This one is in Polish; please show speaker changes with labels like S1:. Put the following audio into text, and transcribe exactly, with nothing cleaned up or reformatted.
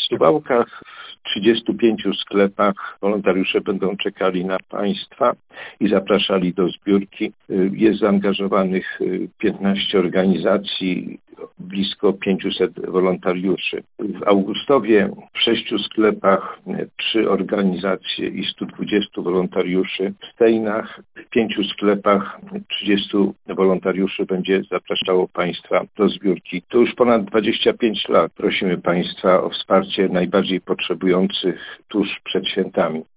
S1: Suwałkach w trzydziestu pięciu sklepach wolontariusze będą czekali na Państwa i zapraszali do zbiórki. Jest zaangażowanych piętnaście organizacji, blisko pięciuset wolontariuszy. W Augustowie w sześciu sklepach trzy organizacje i stu dwudziestu wolontariuszy. W Stejnach w pięciu sklepach trzydziestu wolontariuszy będzie zapraszało Państwa do zbiórki. To już ponad dwadzieścia pięć lat prosimy Państwa o wsparcie najbardziej potrzebujących tuż przed świętami.